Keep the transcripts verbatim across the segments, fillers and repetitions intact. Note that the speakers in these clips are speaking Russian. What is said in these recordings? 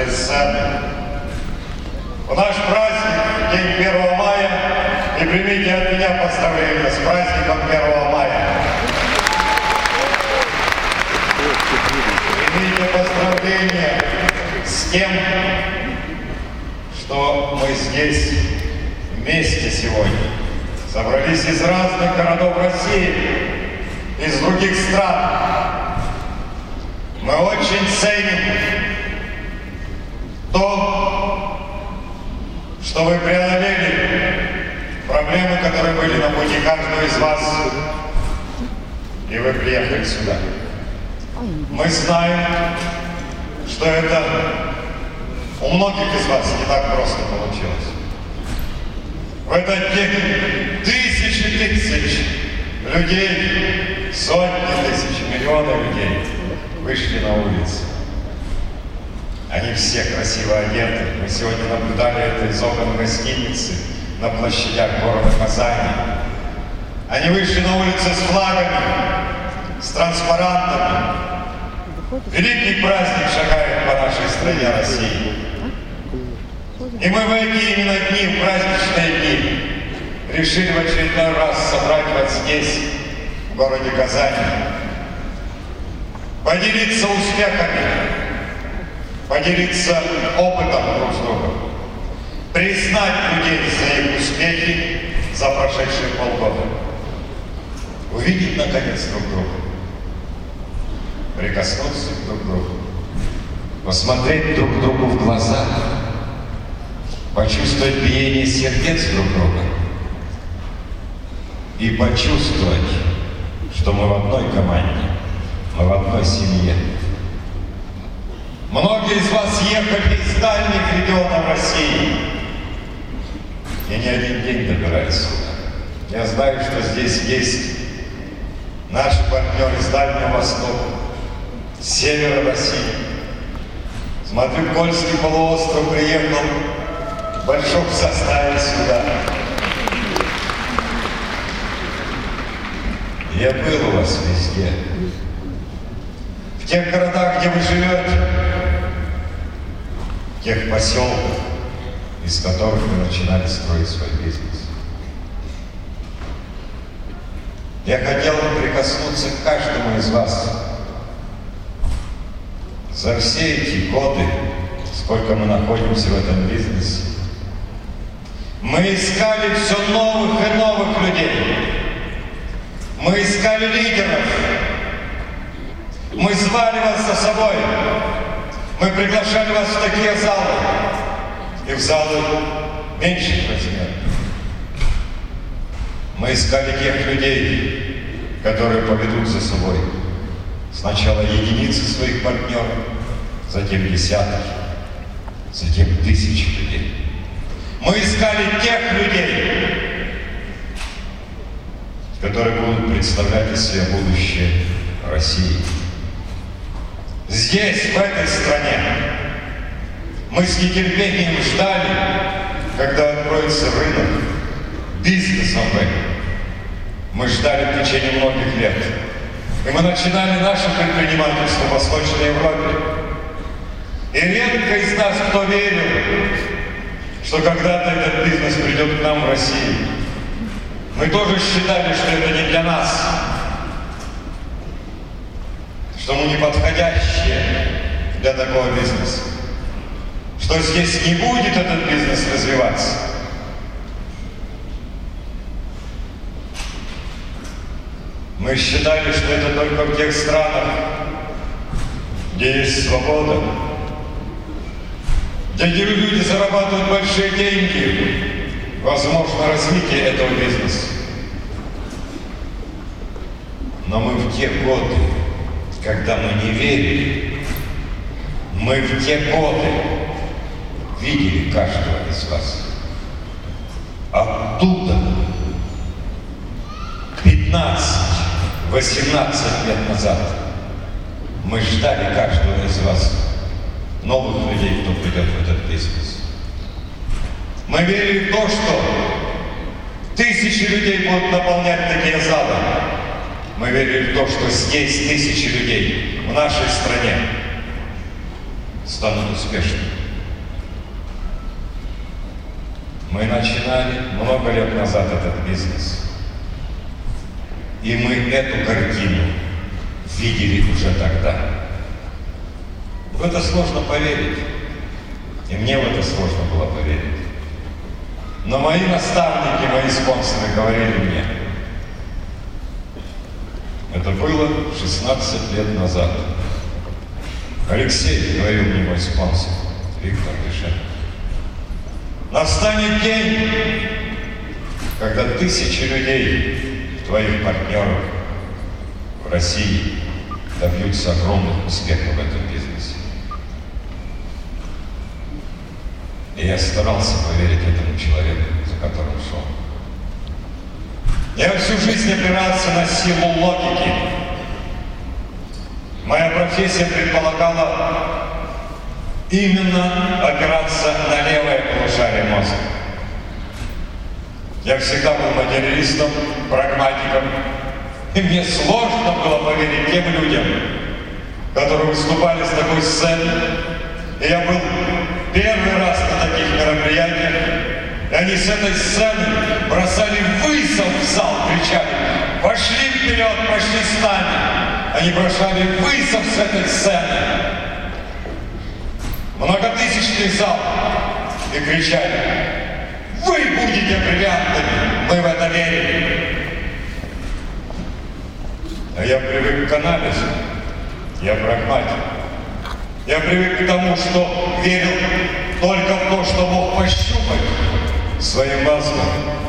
этой сцены. В наш праздник, день первого мая, и примите от меня поздравления с праздником первого мая. Примите поздравления с тем, что мы здесь вместе сегодня. Собрались из разных городов России, из других стран. Мы очень ценим то, что вы преодолели проблемы, которые были на пути каждого из вас, и вы приехали сюда. Мы знаем, что это у многих из вас не так просто получилось. В этот день тысячи тысяч людей, сотни тысяч, миллионы людей вышли на улицы. Они все красиво одеты. Мы сегодня наблюдали это из окон гостиницы на площадях города Казани. Они вышли на улицы с флагами, с транспарантами. Великий праздник шагает по нашей стране России. И мы в эти именно дни, в праздничные дни, решили в очередной раз собрать вот здесь, в городе Казани, поделиться успехами, поделиться опытом друг с другом, признать людей за их успехи за прошедшие полгода, увидеть наконец друг друга, прикоснуться друг к другу, посмотреть друг другу в глаза, почувствовать биение сердец друг друга и почувствовать, что мы в одной команде, мы в одной семье. Многие из вас ехали из дальних регионов России и не один день добирались сюда. Я знаю, что здесь есть наши партнеры с Дальнего Востока, с севера России. Смотрю, Кольский полуостров приехал в большом составе сюда. Я был у вас везде. В тех городах, где вы живете, в тех поселках, из которых вы начинали строить свой бизнес. Я хотел бы прикоснуться к каждому из вас. За все эти годы, сколько мы находимся в этом бизнесе, мы искали все новых и новых людей. Мы искали лидеров. Мы звали вас за собой. Мы приглашали вас в такие залы. И в залы меньших размеров. Мы искали тех людей, которые поведут за собой сначала единицы своих партнеров, затем десятки, затем тысячи людей. Мы искали тех людей, которые будут представлять из себя будущее России. Здесь, в этой стране, мы с нетерпением ждали, когда откроется рынок бизнеса в этом. Мы ждали в течение многих лет. И мы начинали наше предпринимательство в Восточной Европе. И редко из нас кто верил, что когда-то этот бизнес придет к нам в Россию. Мы тоже считали, что это не для нас, что мы не подходящие для такого бизнеса, что здесь не будет этот бизнес развиваться. Мы считали, что это только в тех странах, где есть свобода, где люди зарабатывают большие деньги, возможно развитие этого бизнеса. Но мы в те годы, когда мы не верили, мы в те годы видели каждого из вас. Оттуда пятнадцать-восемнадцать лет назад мы ждали каждого из вас, новых людей, кто придет в этот бизнес. Мы верили в то, что тысячи людей будут наполнять такие залы. Мы верили в то, что здесь тысячи людей, в нашей стране, станут успешными. Мы начинали много лет назад этот бизнес. И мы эту картину видели уже тогда. В это сложно поверить. И мне в это сложно было поверить. Но мои наставники, мои спонсоры говорили мне, это было шестнадцать лет назад. Алексей, говорил мне мой спонсор, Виктор Вишен, настанет день, когда тысячи людей, твоих партнеров в России, добьются огромных успехов в этом бизнесе. И я старался поверить этому человеку, за которым шел. Я всю жизнь опирался на силу логики. Моя профессия предполагала именно опираться на левое полушарие мозга. Я всегда был материалистом, прагматиком, и мне сложно было поверить тем людям, которые выступали с такой сцены. И я был первый раз на таких мероприятиях, и они с этой сцены бросали вызов в зал, кричали: «Пошли вперед, пошли с нами!» Они бросали вызов с этой сцены. Многотысячный зал, и кричали: «Вы будете бриллиантами, мы в это верим!» А я привык к анализу, я прагматик. Я привык к тому, что верил только в то, что мог пощупать своим мозгом.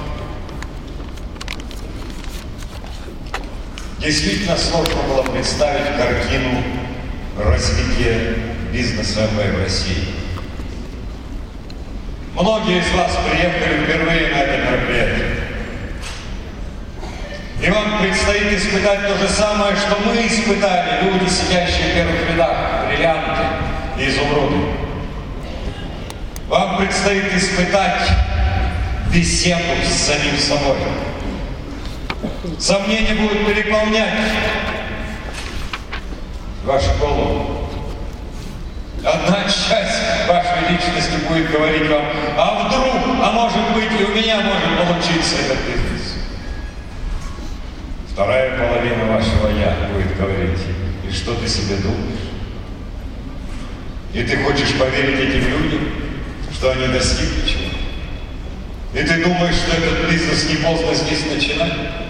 Действительно сложно было представить картину развития бизнеса эм вэ в России. Многие из вас приехали впервые на это мероприятие. И вам предстоит испытать то же самое, что мы испытали, люди, сидящие в первых рядах, бриллианты и изумруды. Вам предстоит испытать беседу с самим собой. Сомнения будут переполнять вашу голову. Одна часть вашей личности будет говорить вам: а вдруг, а может быть, и у меня может получиться этот бизнес. Вторая половина вашего «я» будет говорить: и что ты себе думаешь? И ты хочешь поверить этим людям, что они достигли чего? И ты думаешь, что этот бизнес не поздно здесь начинать?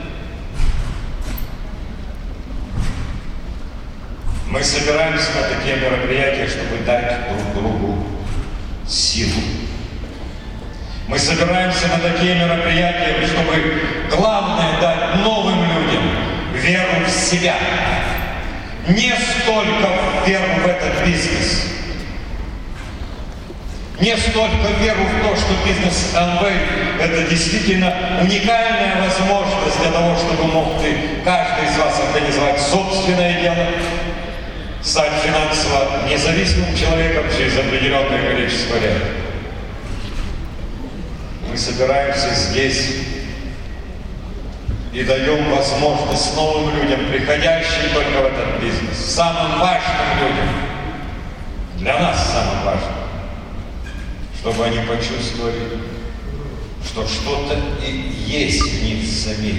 Мы собираемся на такие мероприятия, чтобы дать друг другу силу. Мы собираемся на такие мероприятия, чтобы главное дать новым людям веру в себя. Не столько веру в этот бизнес, не столько веру в то, что бизнес Amway – это действительно уникальная возможность для того, чтобы мог ты, каждый из вас, организовать собственное дело, стать финансово независимым человеком через определенное количество лет. Мы собираемся здесь и даем возможность новым людям, приходящим только в этот бизнес, самым важным людям, для нас самым важным, чтобы они почувствовали, что что-то и есть в них самих.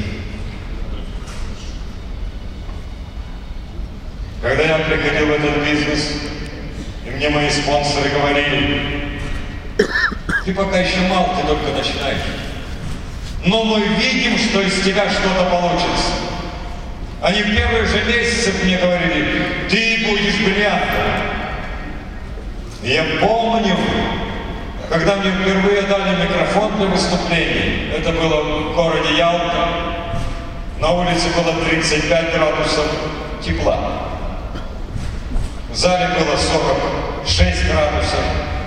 Когда я приходил в этот бизнес, и мне мои спонсоры говорили: ты пока еще мал, ты только начинаешь. Но мы видим, что из тебя что-то получится. Они в первые же месяцы мне говорили: ты будешь бриллиантом. И я помню, когда мне впервые дали микрофон для выступлений, это было в городе Ялта, на улице было тридцать пять градусов тепла. В зале было сорок шесть градусов.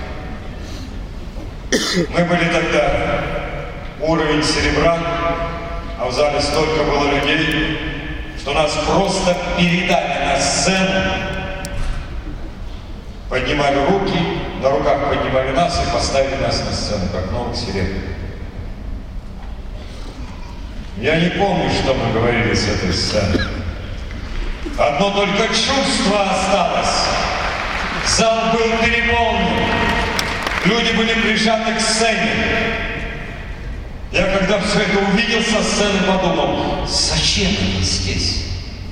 Мы были тогда уровень серебра, а в зале столько было людей, что нас просто передали на сцену, поднимали руки, на руках поднимали нас и поставили нас на сцену, как новых серебряных. Я не помню, что мы говорили с этой сцены. Одно только чувство осталось. Зал был переполнен. были прижаты к сцене. Я когда все это увидел со сцены, подумал, зачем они здесь?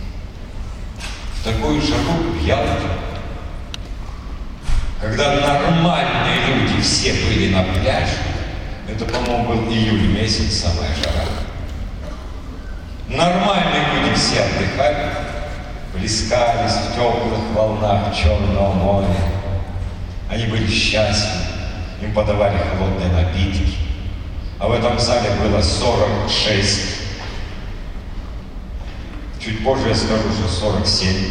В такую жару, в Ялте, когда нормальные люди все были на пляже, это, по-моему, был июль месяц, самая жара. Нормальные люди все отдыхали, плескались в теплых волнах Черного моря. Они были счастливы, им подавали холодные напитки. А в этом зале было сорок шесть. Чуть позже я скажу, что сорок семь.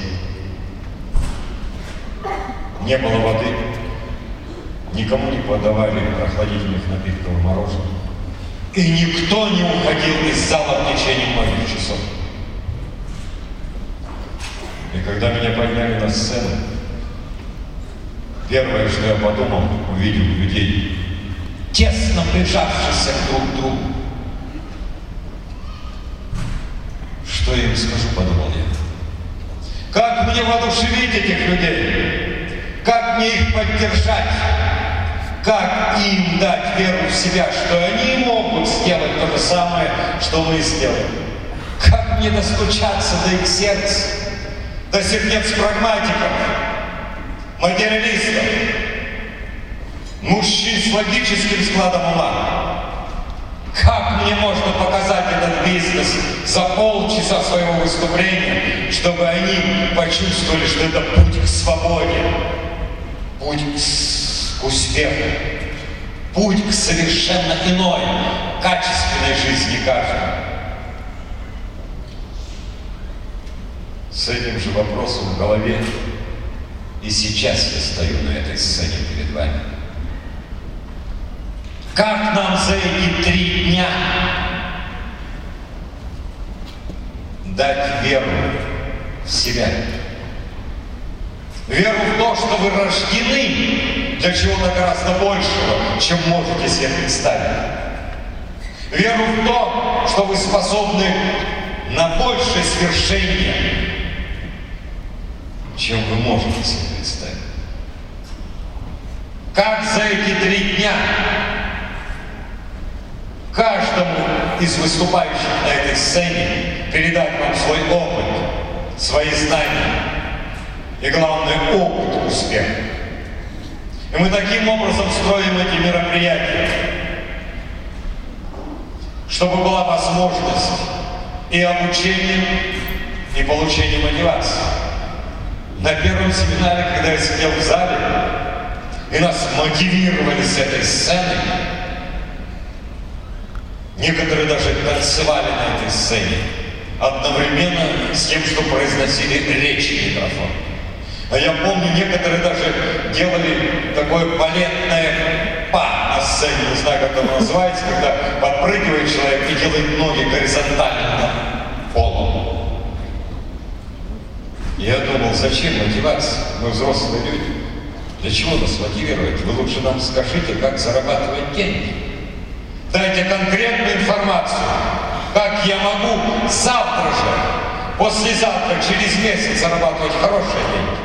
Не было воды. Никому не подавали прохладительных напитков и мороженого. И никто не уходил из зала в течение многих часов. И когда меня подняли на сцену, первое, что я подумал, увидел людей, тесно прижавшихся друг к другу. Что я им скажу, подумал я. Как мне воодушевить этих людей? Как мне их поддержать? Как им дать веру в себя, что они могут сделать то же самое, что мы сделали? Как мне достучаться до их сердца, до сердец прагматиков, материалистов, мужчин с логическим складом ума? Как мне можно показать этот бизнес за полчаса своего выступления, чтобы они почувствовали, что это путь к свободе, путь к успеху, путь к совершенно иной, качественной жизни каждого? С этим же вопросом в голове и сейчас я стою на этой сцене перед вами. Как нам за эти три дня дать веру в себя? Веру в то, что вы рождены для чего-то гораздо большего, чем можете себе представить. Веру в то, что вы способны на большее свершение, чем вы можете себе представить. Как за эти три дня каждому из выступающих на этой сцене передать вам свой опыт, свои знания и, главное, опыт успеха. И мы таким образом строим эти мероприятия, чтобы была возможность и обучения, и получения мотивации. На первом семинаре, когда я сидел в зале, и нас мотивировали с этой сцены, некоторые даже танцевали на этой сцене, одновременно с тем, что произносили речи в микрофон. А я помню, некоторые даже делали такое балетное па на сцене, не знаю, как это называется, когда подпрыгивает человек и делает ноги горизонтально над полом. Я думал, зачем мотивация? Мы взрослые люди. Для чего нас мотивировать? Вы лучше нам скажите, как зарабатывать деньги. Дайте конкретную информацию, как я могу завтра же, послезавтра, через месяц зарабатывать хорошие деньги.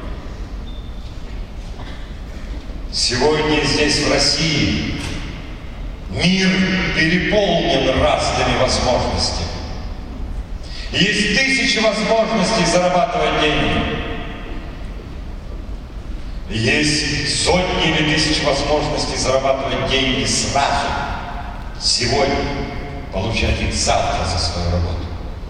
Сегодня здесь, в России, мир переполнен разными возможностями. Есть тысячи возможностей зарабатывать деньги. Есть сотни или тысячи возможностей зарабатывать деньги сразу, сегодня, получать их завтра за свою работу.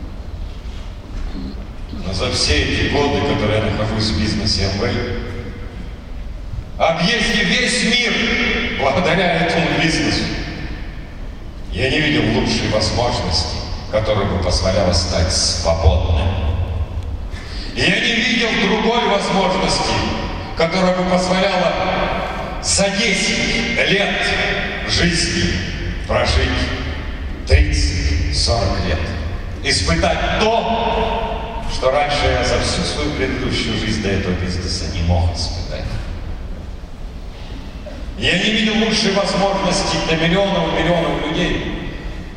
Но за все эти годы, которые я нахожусь в бизнесе эм вэ, объездив весь мир благодаря этому бизнесу, я не видел лучшей возможности, которая бы позволяла стать свободным. Я не видел другой возможности, которая бы позволяла за десять лет жизни прожить тридцать-сорок лет. Испытать то, что раньше я за всю свою предыдущую жизнь до этого бизнеса не мог испытать. Я не видел лучшей возможности для миллионов и миллионов людей,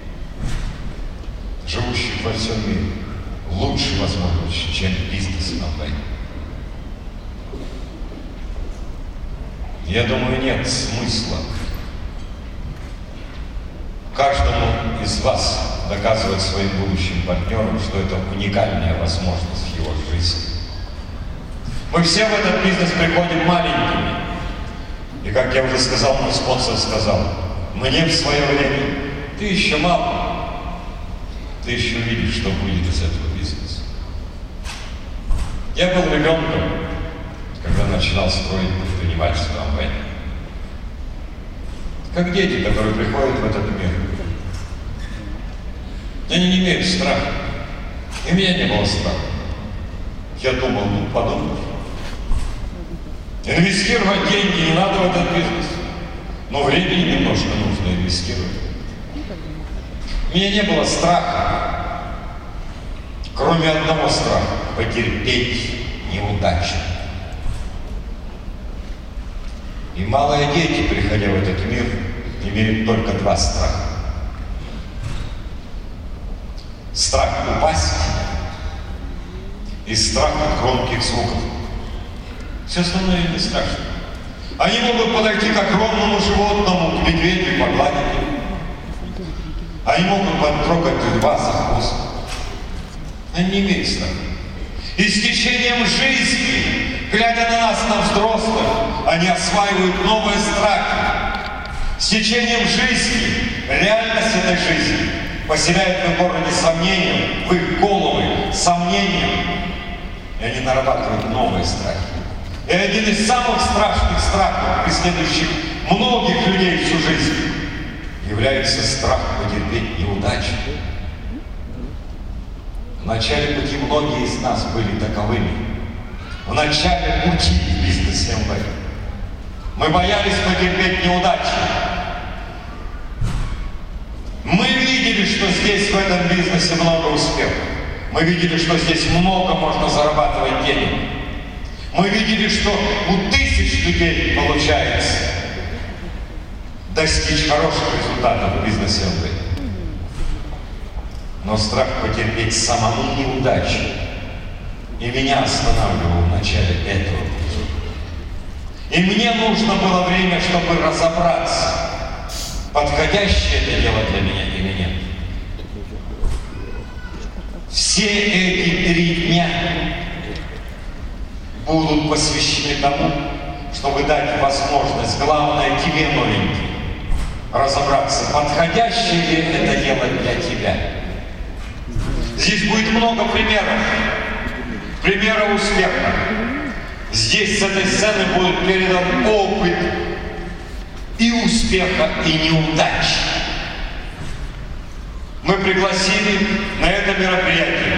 живущих во всем мире, лучшей возможности, чем бизнес на войне. Я думаю, нет смысла каждому из вас доказывать своим будущим партнерам, что это уникальная возможность в его жизни. Мы все в этот бизнес приходим маленькими. И как я уже сказал, мой спонсор сказал, мне в свое время, ты еще мало, ты еще увидишь, что будет из этого бизнеса. Я был ребенком, когда начинал строить предпринимательство Amway. Как дети, которые приходят в этот мир. Они не имеют страха. И у меня не было страха. Я думал, ну подумай. Инвестировать деньги не надо в этот бизнес. Но времени немножко нужно инвестировать. У меня не было страха, кроме одного страха – потерпеть неудачу. И малые дети, приходя в этот мир, имеют только два страха. Страх упасть и страх от громких звуков. Все остальное не страшно. Они могут подойти к огромному животному, к медведю, и погладить его. Они могут потрогать льва за хвост. Они не имеют страха. И с течением жизни, глядя на нас, на взрослых, они осваивают новые страхи. С течением жизни, реальность этой жизни поселяет в их городе сомнения, в их головы сомнения. И они нарабатывают новые страхи. И один из самых страшных страхов, преследующих многих людей всю жизнь, является страх потерпеть неудачу. В начале пути многие из нас были таковыми. В начале пути в бизнесе Amway мы боялись потерпеть неудачу. Мы видели, что здесь в этом бизнесе много успехов. Мы видели, что здесь много можно зарабатывать денег. Мы видели, что у тысяч людей получается достичь хороших результатов в бизнесе Amway. Но страх потерпеть самому неудачу и меня останавливал в начале этого пути. И мне нужно было время, чтобы разобраться, подходящее это дело для меня или нет. Все эти три дня будут посвящены тому, чтобы дать возможность, главное тебе, новенький, разобраться, подходящее ли это дело для тебя. Здесь будет много примеров, примеров успеха. Здесь с этой сцены будет передан опыт и успеха, и неудач. Мы пригласили на это мероприятие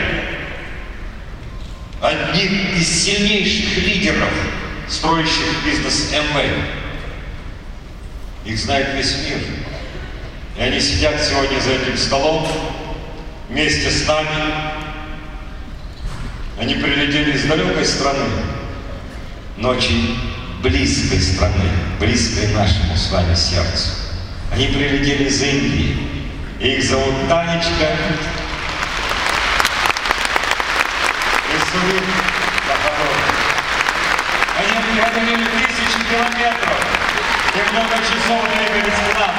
одних из сильнейших лидеров, строящих бизнес Amway. Их знает весь мир. И они сидят сегодня за этим столом вместе с нами. Они прилетели из далекой страны, но очень близкой страны, близкой нашему с вами сердцу. Они прилетели из Индии. Их зовут Танечка и Сурит Бахадор. Они преодолели тысячи километров и много часов двигались к нам.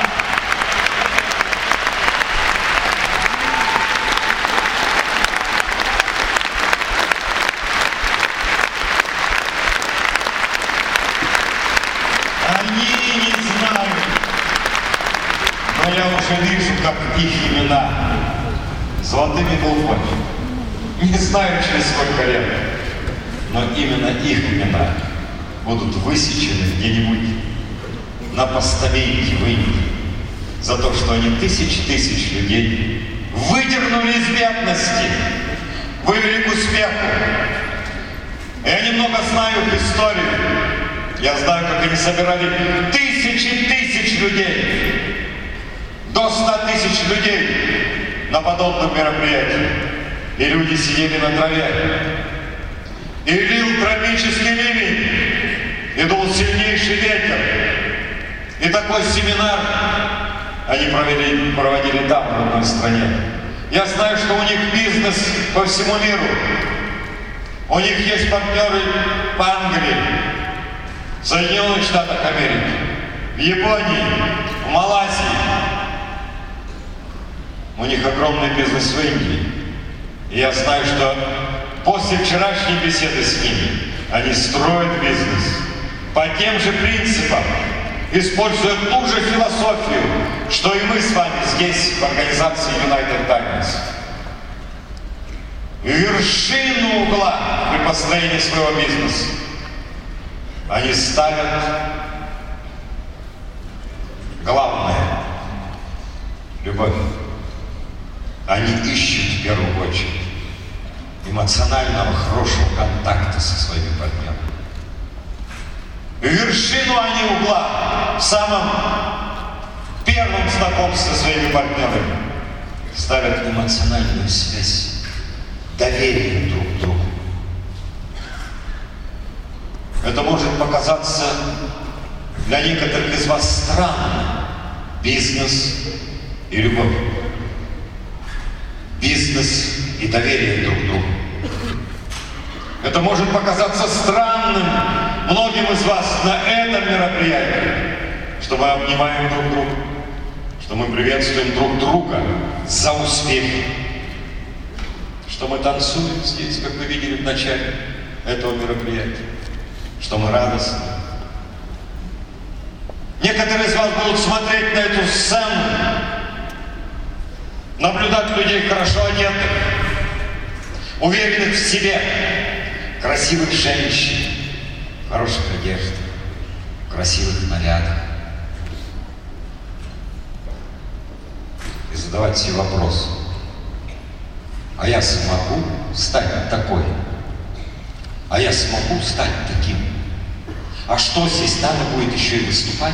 Они не знают, но я уже вижу, как их имена золотыми буквами. Не знаю, через сколько лет, но именно их имена будут высечены где-нибудь на постаменте в Индии за то, что они тысяч тысяч людей выдернули из бедности, вывели к успеху. Я немного знаю их историю. Я знаю, как они собирали тысячи тысяч людей, до ста тысяч людей на подобном мероприятии. И люди сидели на траве. И лил тропический ливень, и дул сильнейший ветер. И такой семинар они провели, проводили там, в одной стране. Я знаю, что у них бизнес по всему миру. У них есть партнеры по Англии, в Соединенных Штатах Америки, в Японии, в Малайзии. У них огромный бизнес в Индии. И я знаю, что после вчерашней беседы с ними они строят бизнес по тем же принципам, используя ту же философию, что и мы с вами здесь, в организации United Diamonds. Вершину угла при построении своего бизнеса они ставят главное – любовь. Они ищут в первую очередь эмоционального хорошего контакта со своими партнерами. Вершину они угла в самом первом знакомстве со своими партнерами ставят эмоциональную связь, доверие друг к другу. Это может показаться для некоторых из вас странным. Бизнес и любовь. Бизнес и доверие друг к другу. Это может показаться странным многим из вас на этом мероприятии, что мы обнимаем друг друга, что мы приветствуем друг друга за успех, что мы танцуем здесь, как вы видели в начале этого мероприятия, что мы радостны. Некоторые из вас будут смотреть на эту сцену, наблюдать людей хорошо одетых, уверенных в себе, красивых женщин, в хороших одеждах, в красивых нарядах. И задавать себе вопрос: а я смогу стать такой? А я смогу стать таким? А что здесь надо будет еще и выступать?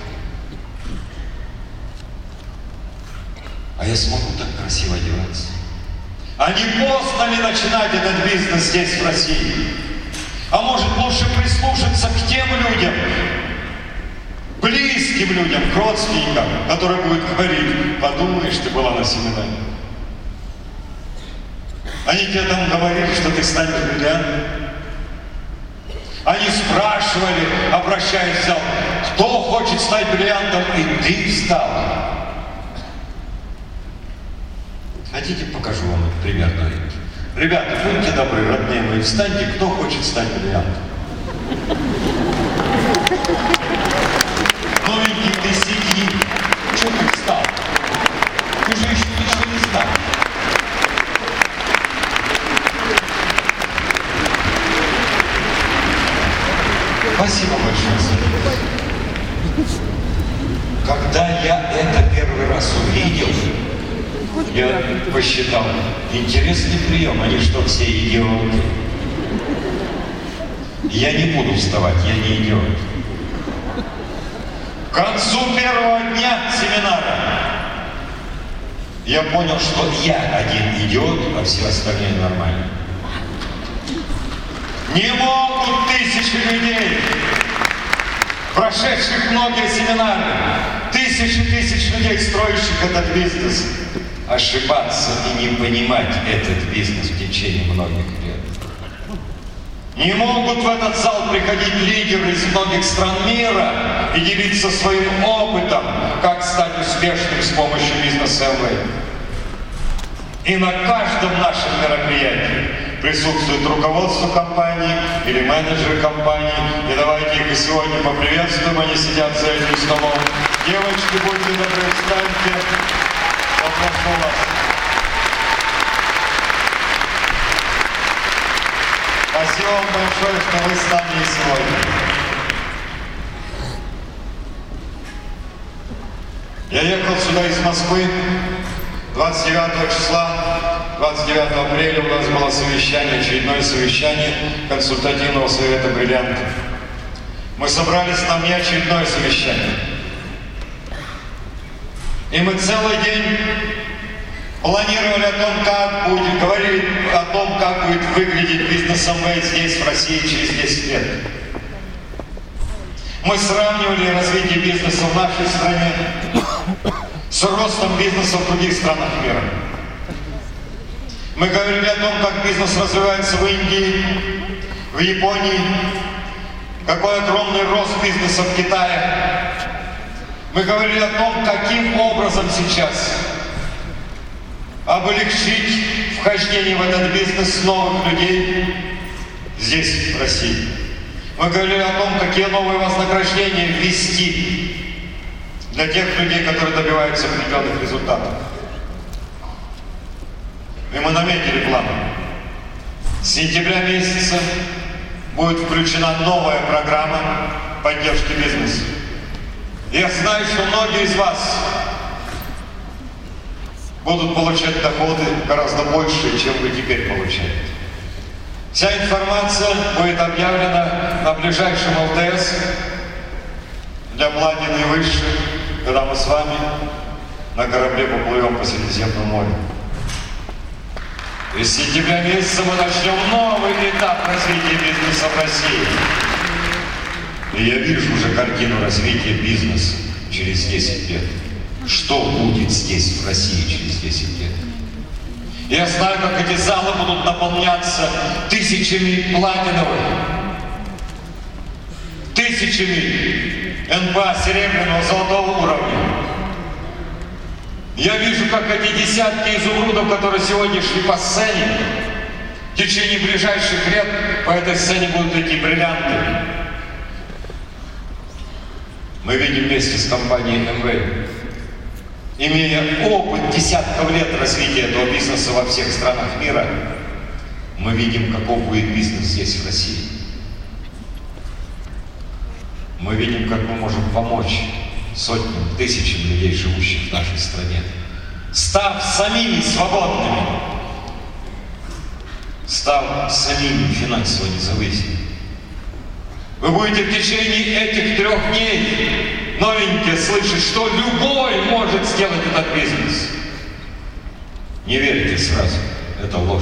А я смогу так красиво одеваться? А не поздно ли начинать этот бизнес здесь, в России? А может, лучше прислушаться к тем людям, близким людям, к родственникам, которые будут говорить: подумаешь, ты была на семинаре. Они тебе там говорили, что ты станешь бриллиантом. Они спрашивали, обращаясь в зал: кто хочет стать бриллиантом? И ты встал. Хотите, покажу вам этот пример на рынке? Ребята, будьте добры, родные мои, встаньте, кто хочет стать бриллиантом. Новенький, ты сиди. Чего ты встал? Ты же еще ничего не стал. Спасибо большое. Когда я это первый раз увидел, я посчитал: интересный прием, они что, все идиоты? Я не буду вставать, я не идиот. К концу первого дня семинара я понял, что я один идиот, а все остальные нормальные. Не могут тысячи людей, прошедших многие семинары, тысячи тысяч людей, строящих этот бизнес, ошибаться и не понимать этот бизнес в течение многих лет. Не могут в этот зал приходить лидеры из многих стран мира и делиться своим опытом, как стать успешным с помощью бизнеса эм вэй. И на каждом нашем мероприятии присутствует руководство компании или менеджеры компании. И давайте их и сегодня поприветствуем, они сидят за этим столом. Девочки, будьте добры, встаньте. Попрошу вас. Спасибо вам большое, что вы с нами сегодня. Я ехал сюда из Москвы двадцать девятого числа, двадцать девятого апреля у нас было совещание, очередное совещание консультативного совета бриллиантов. Мы собрались на мне очередное совещание. И мы целый день планировали о том, как будет, говорили о том, как будет выглядеть бизнес эм вэй здесь, в России, через десять лет. Мы сравнивали развитие бизнеса в нашей стране с ростом бизнеса в других странах мира. Мы говорили о том, как бизнес развивается в Индии, в Японии, какой огромный рост бизнеса в Китае. Мы говорили о том, каким образом сейчас облегчить вхождение в этот бизнес новых людей здесь, в России. Мы говорили о том, какие новые вознаграждения ввести для тех людей, которые добиваются определенных результатов. И мы наметили план. С сентября месяца будет включена новая программа поддержки бизнеса. Я знаю, что многие из вас будут получать доходы гораздо больше, чем вы теперь получаете. Вся информация будет объявлена на ближайшем ЛТС для платины и выше, когда мы с вами на корабле поплывем по Средиземному морю. И с сентября месяца мы начнем новый этап развития бизнеса в России. И я вижу уже картину развития бизнеса через десять лет. Что будет здесь, в России, через десять лет? Я знаю, как эти залы будут наполняться тысячами платиновых, тысячами эн бэ а серебряного, золотого уровня. Я вижу, как эти десятки изумрудов, которые сегодня шли по сцене, в течение ближайших лет по этой сцене будут идти бриллианты. Мы видим вместе с компанией эм вэй, имея опыт десятков лет развития этого бизнеса во всех странах мира, мы видим, каков будет бизнес здесь, в России. Мы видим, как мы можем помочь сотням, тысячам людей, живущих в нашей стране, став самими свободными, став самими финансово независимыми. Вы будете в течение этих трех дней, новенькие, слышать, что любой может сделать этот бизнес. Не верьте сразу, это ложь.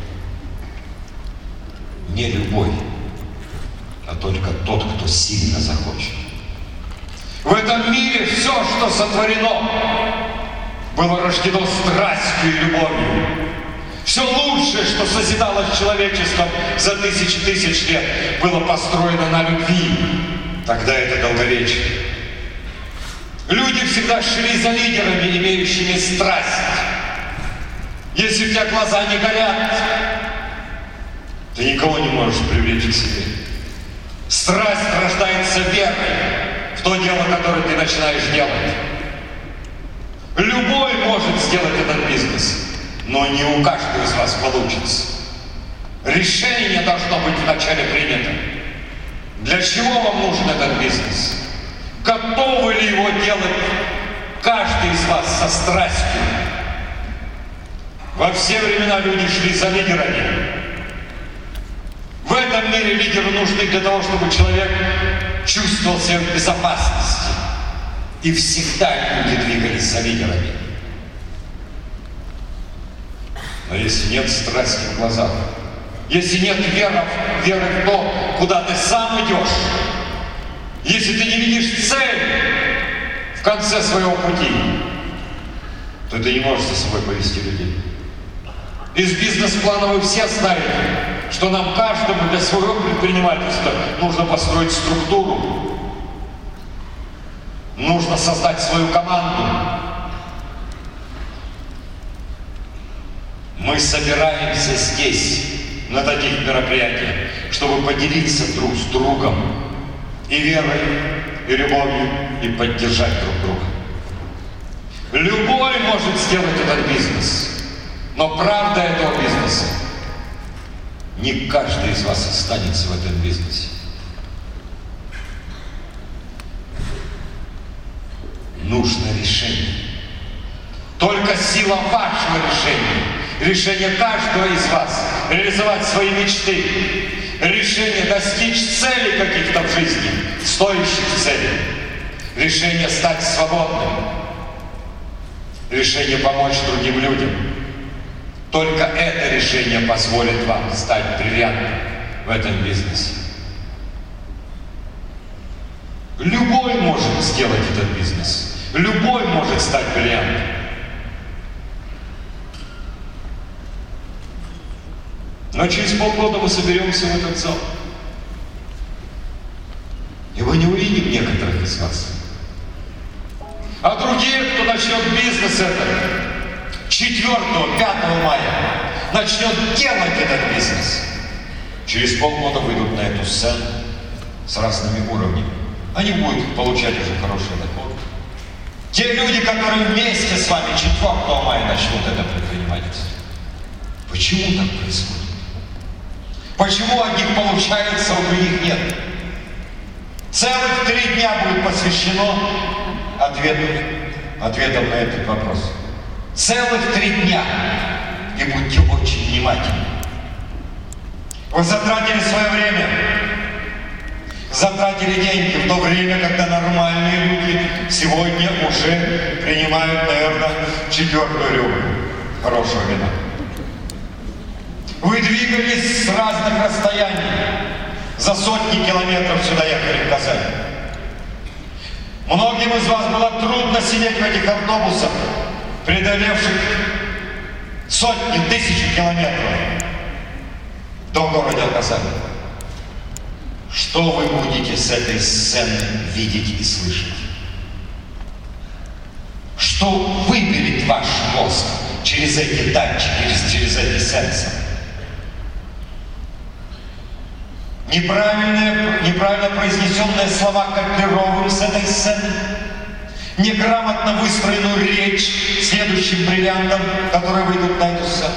Не любой, а только тот, кто сильно захочет. В этом мире все, что сотворено, было рождено страстью и любовью. Все лучшее, что созидалось человечеством за тысячи тысяч лет, было построено на любви. Тогда это долговечие. Люди всегда шли за лидерами, имеющими страсть. Если у тебя глаза не горят, ты никого не можешь привлечь к себе. Страсть рождается верой в то дело, которое ты начинаешь делать. Любой может сделать этот бизнес, но не у каждого из вас получится. Решение должно быть вначале принято. Для чего вам нужен этот бизнес? Готовы ли его делать каждый из вас со страстью? Во все времена люди шли за лидерами. В этом мире лидеры нужны для того, чтобы человек чувствовал себя в безопасности. И всегда люди двигались за лидерами. Но если нет страсти в глазах, если нет веры, веры в то, куда ты сам идешь, если ты не видишь цель в конце своего пути, то ты не можешь за собой повести людей. Из бизнес-плана вы все знаете, что нам каждому для своего предпринимательства нужно построить структуру, нужно создать свою команду. Мы собираемся здесь, на таких мероприятиях, чтобы поделиться друг с другом и верой, и любовью, и поддержать друг друга. Любой может сделать этот бизнес, но правда этого бизнеса, не каждый из вас останется в этом бизнесе. Нужно решение. Только сила вашего решения, решение каждого из вас реализовать свои мечты, решение достичь целей каких-то в жизни, стоящих целей, решение стать свободным, решение помочь другим людям. Только это решение позволит вам стать бриллиантом в этом бизнесе. Любой может сделать этот бизнес. Любой может стать бриллиантом. Но через полгода мы соберемся в этот зал. И его не увидим некоторых из вас. А другие, кто начнет бизнес этот четвёртого-пятого мая, начнет делать этот бизнес, через полгода выйдут на эту сцену с разными уровнями. Они будут получать уже хороший доход. Те люди, которые вместе с вами четвёртого мая начнут это предпринимательство. Почему так происходит? Почему одних получается, а у других нет? Целых три дня будет посвящено ответу, ответам на этот вопрос. Целых три дня. И будьте очень внимательны. Вы затратили свое время. Затратили деньги в то время, когда нормальные люди сегодня уже принимают, наверное, четвертую рюмку хорошего вина. Вы двигались с разных расстояний. За сотни километров сюда ехали в Казань. Многим из вас было трудно сидеть в этих автобусах, преодолевших сотни, тысячи километров до города Казани. Что вы будете с этой сцены видеть и слышать? Что выберет ваш мозг через эти датчики, через, через эти сенсоры? Неправильные, неправильно произнесенные слова копируем с этой сцены, неграмотно выстроенную речь следующим бриллиантом, которые выйдут на эту сцену,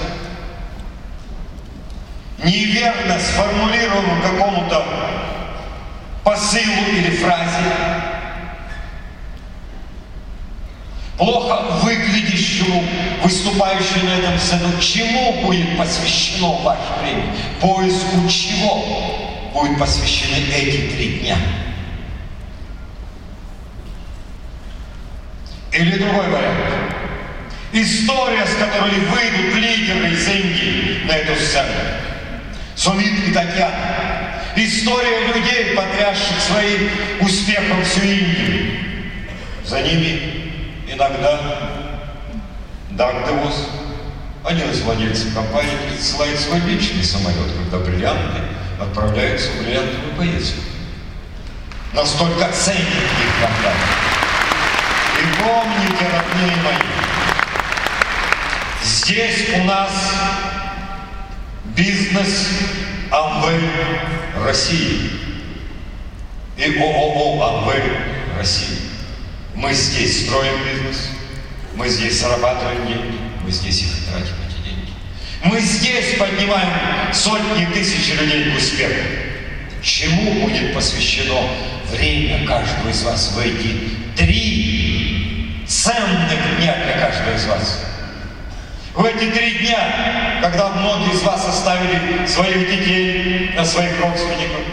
неверно сформулированному какому-то посылу или фразе, плохо выглядящему, выступающему на этом сцену. Чему будет посвящено ваше время? Поиску чего будут посвящены эти три дня? Или другой вариант. История, с которой выйдут лидеры из Индии на эту сцену. Сумит и Татьяна. История людей, потрясших своим успехом всю Индию. За ними иногда Даг де Вос, один из владельцев компании, присылает свой личный самолет, когда бриллианты отправляются в бриллиантовую поездку. Настолько ценит их компания. И помните, родные мои, здесь у нас бизнес Амвей России и ООО Амвей России. Мы здесь строим бизнес, мы здесь зарабатываем деньги, мы здесь их тратим, эти деньги. Мы здесь поднимаем сотни тысяч людей к успеху. Чему будет посвящено время каждого из вас в эти три ценных дня для каждого из вас? В эти три дня, когда многие из вас оставили своих детей, своих родственников,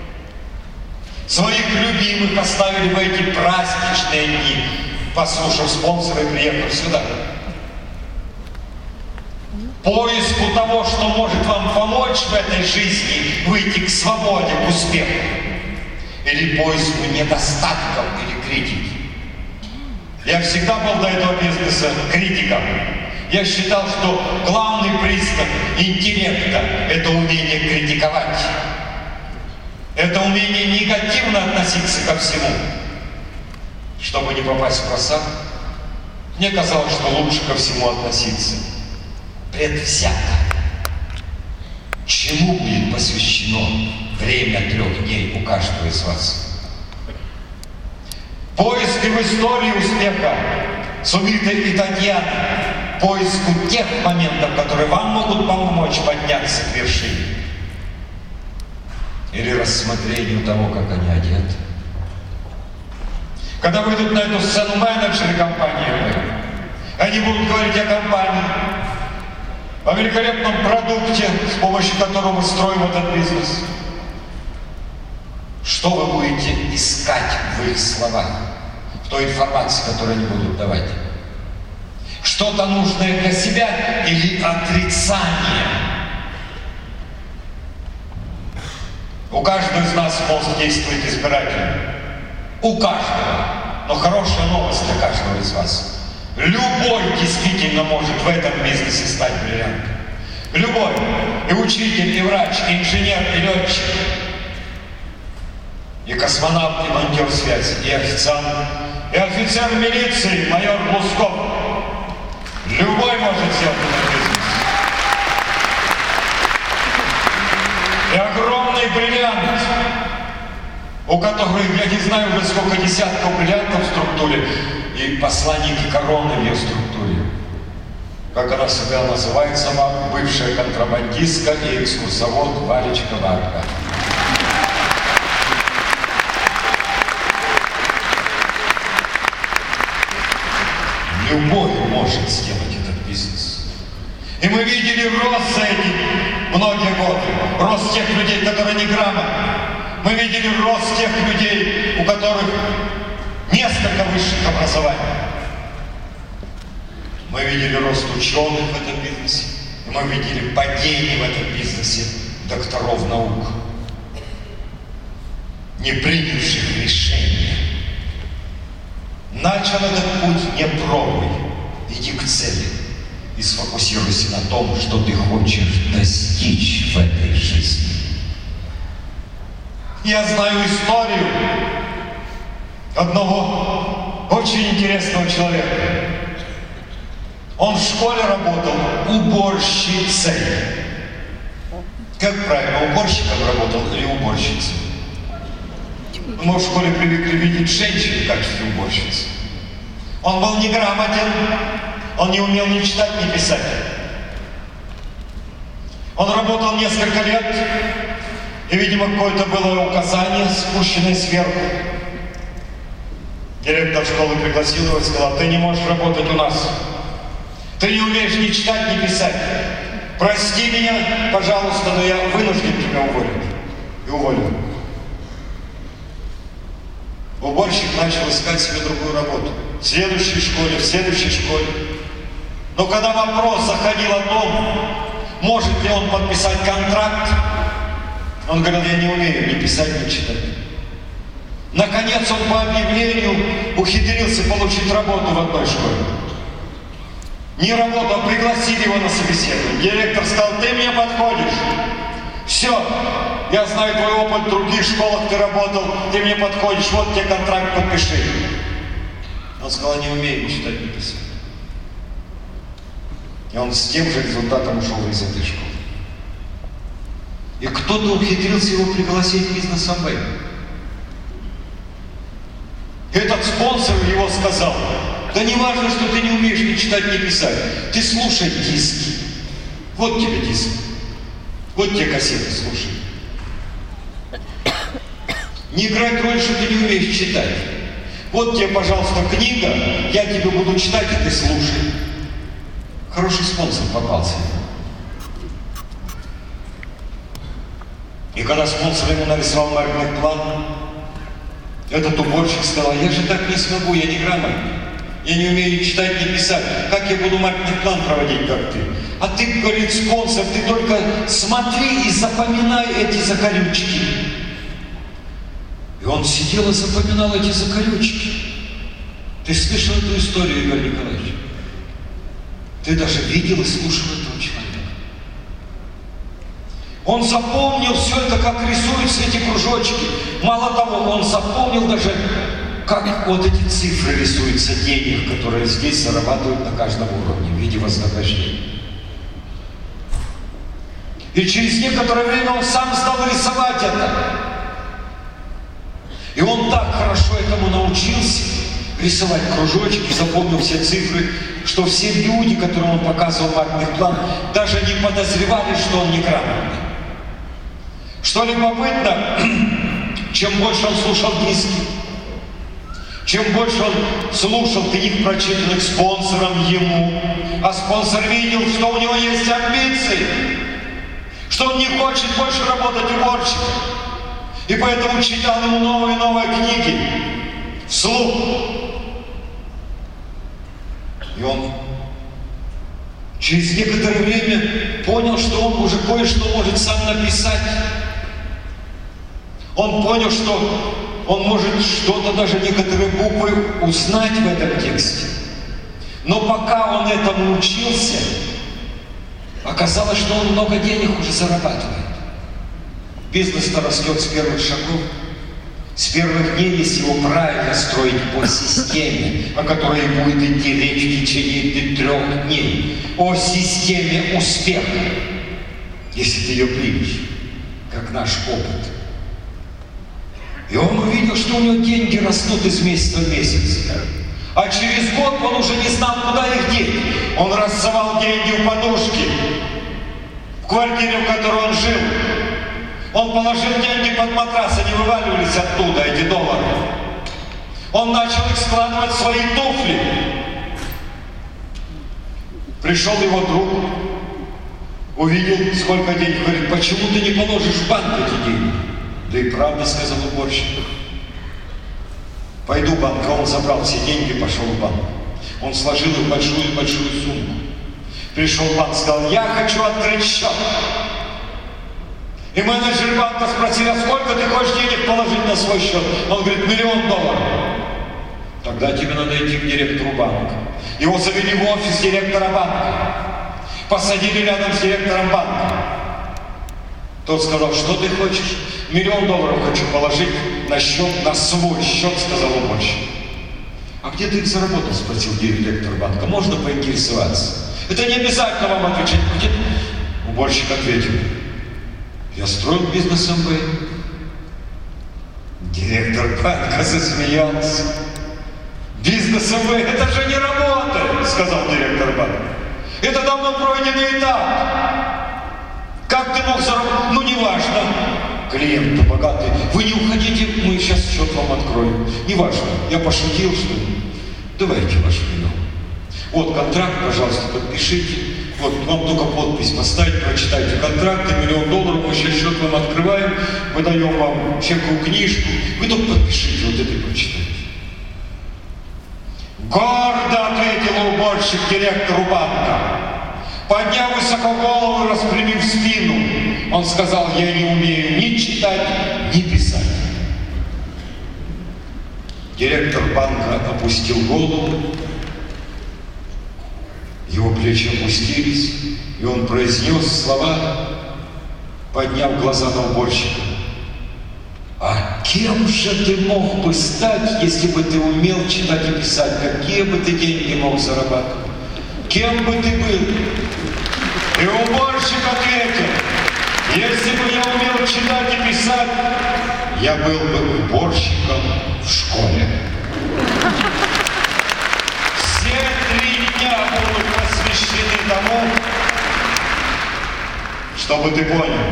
своих любимых оставили в эти праздничные дни, послушав спонсора и приехав сюда. Поиску того, что может вам помочь в этой жизни, выйти к свободе, к успеху. Или поиску недостатков или критики. Я всегда был до этого бизнеса критиком. Я считал, что главный признак интеллекта – это умение критиковать. Это умение негативно относиться ко всему. Чтобы не попасть в просак, мне казалось, что лучше ко всему относиться предвзято. Чему будет посвящено время трех дней у каждого из вас? Поиски в истории успеха Сумиты и Татьяны, поиску тех моментов, которые вам могут помочь подняться к вершине. Или рассмотрению того, как они одеты. Когда выйдут на эту сцену менеджеры компании, они будут говорить о компании, о великолепном продукте, с помощью которого мы строим этот бизнес. Что вы будете искать в их словах, в той информации, которую они будут давать? Что-то нужное для себя или отрицание? У каждого из нас мозг действует избирательно. У каждого. Но хорошая новость для каждого из вас. Любой действительно может в этом бизнесе стать бриллиантом. Любой. И учитель, и врач, и инженер, и летчик. и космонавт, и монтер связи, и официант, и офицер милиции, майор Глусков. Любой может сделать этот бизнес. И огромный бриллиант, у которых, я не знаю уже сколько десятков бриллиантов в структуре, и посланники короны в ее структуре. Как она себя называет сама, бывшая контрабандистка и экскурсовод Валечка Варга. Любой может сделать этот бизнес. И мы видели рост за эти многие годы, рост тех людей, которые не грамотны. Мы видели рост тех людей, у которых несколько высших образований. Мы видели рост ученых в этом бизнесе, и мы видели падение в этом бизнесе докторов наук, не принявших решения. Начал этот путь, не пробуй, иди к цели и сфокусируйся на том, что ты хочешь достичь в этой жизни. Я знаю историю одного очень интересного человека. Он в школе работал уборщицей. Как правильно, уборщиком работал или уборщицей? Мы в школе привыкли видеть женщин в качестве уборщицы. Он был неграмотен, он не умел ни читать, ни писать. Он работал несколько лет, и, видимо, какое-то было указание, спущенное сверху. Директор школы пригласил его и сказал: ты не можешь работать у нас. Ты не умеешь ни читать, ни писать. Прости меня, пожалуйста, но я вынужден тебя уволить. И уволил. Уборщик начал искать себе другую работу. В следующей школе, в следующей школе. Но когда вопрос заходил о том, может ли он подписать контракт, он говорил: я не умею ни писать, ни читать. Наконец он по объявлению ухитрился получить работу в одной школе. Не работу, а пригласили его на собеседование. Директор сказал: ты мне подходишь. Все, я знаю твой опыт, в других школах ты работал, ты мне подходишь, вот тебе контракт, подпиши. Он сказал: не умею ни читать, ни писать. И он с тем же результатом ушел из этой школы. И кто-то ухитрился его пригласить в бизнес-амбэй. Этот спонсор его сказал: да не важно, что ты не умеешь ни читать, ни писать. Ты слушай диски. Вот тебе диск. Вот тебе кассеты, слушай. Не играй роль, что ты не умеешь читать. Вот тебе, пожалуйста, книга, я тебе буду читать, и ты слушай. Хороший спонсор попался. И когда спонсор ему нарисовал маркетинг план, этот уборщик сказал: я же так не смогу, я не грамотный. Я не умею ни читать, ни писать. Как я буду маркетинг план проводить, как ты? А ты, говорит спонсор, ты только смотри и запоминай эти закорючки. И он сидел и запоминал эти закорючки. Ты слышал эту историю, Игорь Николаевич? Ты даже видел и слушал этого человека. Он запомнил все это, как рисуются эти кружочки. Мало того, он запомнил даже, как вот эти цифры рисуются денег, которые здесь зарабатывают на каждом уровне в виде вознаграждения. И через некоторое время он сам стал рисовать это. И он так хорошо этому научился, рисовать кружочки, запомнил все цифры, что все люди, которым он показывал маркетинг план, даже не подозревали, что он неграмотный. Что любопытно, чем больше он слушал диски, чем больше он слушал книг, прочитанных спонсором ему, а спонсор видел, что у него есть амбиции, что он не хочет больше работать уборщиком, и поэтому читал ему новые и новые книги вслух. И он через некоторое время понял, что он уже кое-что может сам написать. Он понял, что он может что-то, даже некоторые буквы узнать в этом тексте. Но пока он этому учился, оказалось, что он много денег уже зарабатывает. Бизнес-то растет с первых шагов. С первых дней, если его правильно строить по системе, о которой будет идти речь в течение трех дней, о системе успеха, если ты ее примешь, как наш опыт. И он увидел, что у него деньги растут из месяца в месяц. А через год он уже не знал, куда их деть. Он рассовал деньги в подушки в квартире, в которой он жил. Он положил деньги под матрас, они вываливались оттуда, эти доллары. Он начал их складывать в свои туфли. Пришел его друг, увидел, сколько денег, говорит: почему ты не положишь в банк эти деньги? Да и правда, сказал уборщик. Пойду в банк. А он забрал все деньги и пошел в банк. Он сложил их в большую-большую сумку. Пришел в банк, сказал: я хочу открыть счет. И менеджер банка спросил: а сколько ты хочешь денег положить на свой счет? Он говорит: миллион долларов. Тогда тебе надо идти к директору банка. Его завели в офис директора банка. Посадили рядом с директором банка. Тот сказал: что ты хочешь? Миллион долларов хочу положить на счет, на свой счет, сказал уборщик. А где ты их заработал? Спросил директор банка. Можно поинтересоваться? Это не обязательно вам отвечать. Где? Уборщик ответил: я строил бизнес эм бэ. Директор банка засмеялся. Бизнес эм бэ — это же не работает, сказал директор банка. Это давно пройденный этап. Как ты мог заработать? Ну, неважно. Клиент-то богатый. Вы не уходите, мы сейчас счет вам откроем. Неважно. Я пошутил, что ли. Давайте ваше вино. Вот контракт, пожалуйста, подпишите. Вот вам только подпись поставить, прочитайте контракты, миллион долларов, мы сейчас счет вам открываем, выдаем вам всякую книжку. Вы только подпишите, вот это и прочитайте. Гордо ответил уборщик директору банка. Подняв высоко голову и распрямив спину, он сказал: я не умею ни читать, ни писать. Директор банка опустил голову, его плечи опустились, и он произнес слова, подняв глаза на уборщика: а кем же ты мог бы стать, если бы ты умел читать и писать? Какие бы ты деньги мог зарабатывать? Кем бы ты был? И уборщик ответил: если бы я умел читать и писать, я был бы уборщиком в школе. Все три дня будут посвящены тому, чтобы ты понял.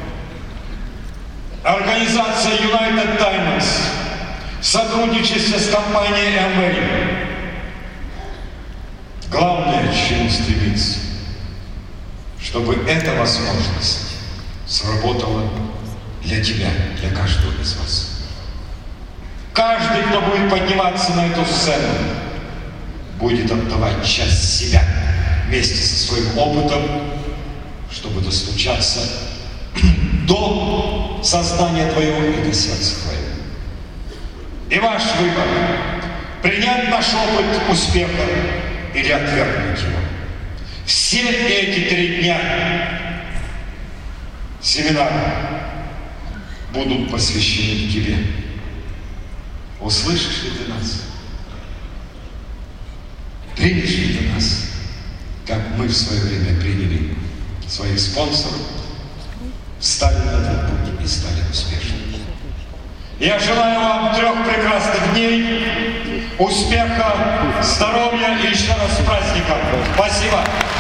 Организация United Diamonds в сотрудничестве с компанией эм эй. Главное, к чему стремиться, чтобы эта возможность сработала для тебя, для каждого из вас. Каждый, кто будет подниматься на эту сцену, будет отдавать часть себя вместе со своим опытом, чтобы достучаться до сознания твоего и до сердца твоего. И ваш выбор — принять наш опыт успеха или отвергнуть его. Все эти три дня семинара будут посвящены тебе. Услышишь ли ты нас? Примешь ли ты нас, как мы в свое время приняли своих спонсоров, встали на этот путь и стали успешными? Я желаю вам трех прекрасных дней, успеха, здоровья и еще раз с праздником. Спасибо.